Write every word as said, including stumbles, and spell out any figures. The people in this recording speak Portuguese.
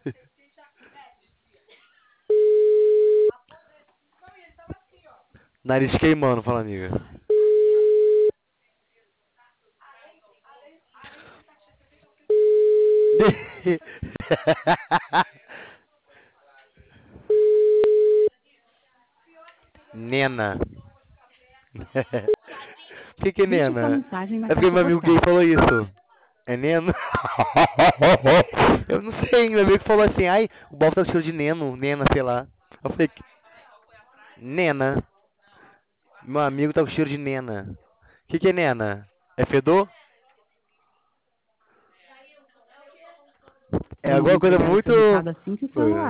Nariz queimando, fala, amiga. Nena. O que, que é Deixe sua Nena? mensagem na É porque caixa meu amigo gay postal. falou isso. É Neno? Eu não sei, meu amigo falou assim, ai, o Bob tá com cheiro de Neno, Nena, sei lá. Eu falei, Nena. Meu amigo tá com cheiro de Nena. O que, que é Nena? É fedor? É Vamos alguma coisa entregar o muito. seu recado assim que o celular